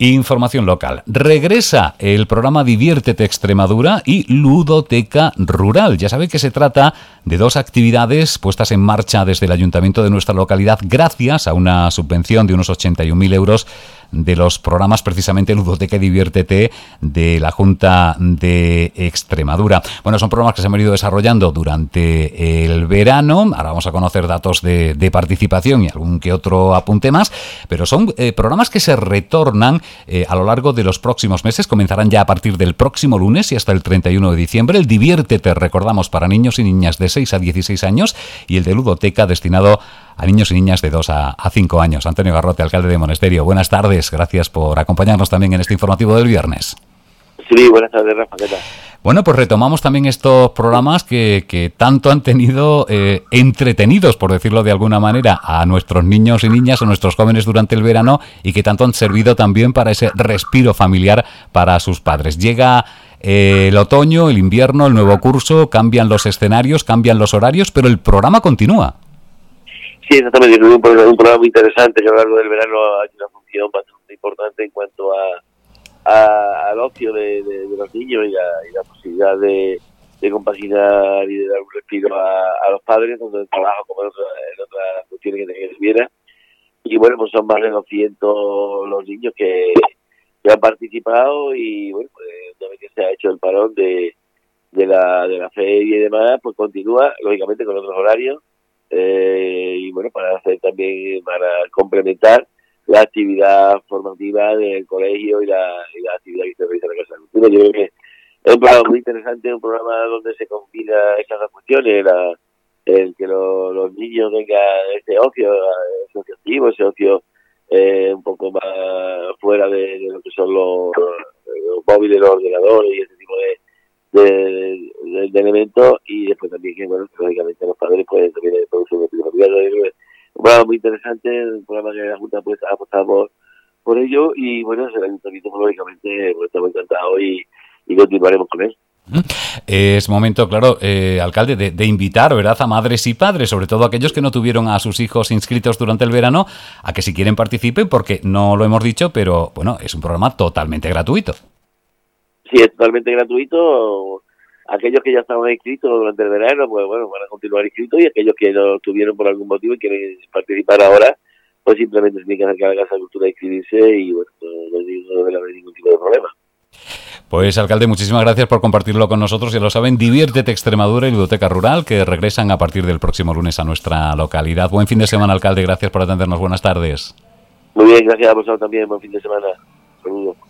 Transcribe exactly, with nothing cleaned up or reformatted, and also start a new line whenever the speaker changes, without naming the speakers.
Información local. Regresa el programa Diviértete Extremadura y Ludoteca Rural. Ya saben que se trata de dos actividades puestas en marcha desde el ayuntamiento de nuestra localidad gracias a una subvención de unos ochenta y un mil euros de los programas precisamente Ludoteca y Diviértete de la Junta de Extremadura. Bueno, son programas que se han venido desarrollando durante el verano. Ahora vamos a conocer datos de, de participación y algún que otro apunte más, pero son eh, programas que se retornan eh, a lo largo de los próximos meses. Comenzarán ya a partir del próximo lunes y hasta el treinta y uno de diciembre. El Diviértete, recordamos, para niños y niñas de seis a dieciséis años, y el de Ludoteca destinado a niños y niñas de dos a cinco años. Antonio Garrote, alcalde de Monesterio, buenas tardes. Gracias por acompañarnos también en este informativo del viernes.
Sí, buenas tardes, Rafa. ¿Qué tal?
Bueno, pues retomamos también estos programas que, que tanto han tenido eh, entretenidos, por decirlo de alguna manera, a nuestros niños y niñas, a nuestros jóvenes durante el verano, y que tanto han servido también para ese respiro familiar para sus padres. Llega eh, el otoño, el invierno, el nuevo curso, cambian los escenarios, cambian los horarios, pero el programa continúa.
Sí, exactamente. Es un programa, un programa muy interesante que a lo largo del verano hay una función bastante importante en cuanto a, a al ocio de, de, de los niños y la, y la posibilidad de, de compaginar y de dar un respiro a, a los padres, tanto en el trabajo como en otras, en otras funciones que tengan que tuviera. Y bueno, pues son más de doscientos los niños que, que han participado y bueno, pues una vez que se ha hecho el parón de, de, la, de la feria y demás, pues continúa, lógicamente con otros horarios. Eh, y bueno, para hacer también, para complementar la actividad formativa del colegio y la, y la actividad que se realiza en la Casa de Cultura. Yo creo que es un programa muy interesante, un programa donde se combina estas dos cuestiones, la, el que lo, los niños tengan este ocio, ese ocio activo, ese ocio eh, un poco más fuera de, de lo que son los, los móviles, los ordenadores y ese tipo de De, de, de elementos, y después también que, bueno, lógicamente los padres pueden también producir un programa muy interesante, un programa que la Junta pues ha apostado por, por ello, y bueno, el ayuntamiento lógicamente pues, estamos encantados y, y continuaremos con él.
Es momento, claro, eh, alcalde, de, de invitar, ¿verdad?, a madres y padres, sobre todo aquellos que no tuvieron a sus hijos inscritos durante el verano, a que si quieren participen, porque no lo hemos dicho, pero bueno, es un programa totalmente gratuito.
Sí, es totalmente gratuito. Aquellos que ya estaban inscritos durante el verano, pues bueno, van a continuar inscritos, y aquellos que no tuvieron por algún motivo y quieren participar ahora, pues simplemente se tienen que acercar a la Casa de Cultura a inscribirse y bueno, no, no debe haber ningún tipo de problema.
Pues, alcalde, muchísimas gracias por compartirlo con nosotros. Ya lo saben, Diviértete Extremadura y Ludoteca Rural, que regresan a partir del próximo lunes a nuestra localidad. Buen fin de semana, alcalde. Gracias por atendernos. Buenas tardes.
Muy bien, gracias a vosotros también. Buen fin de semana. Saludos.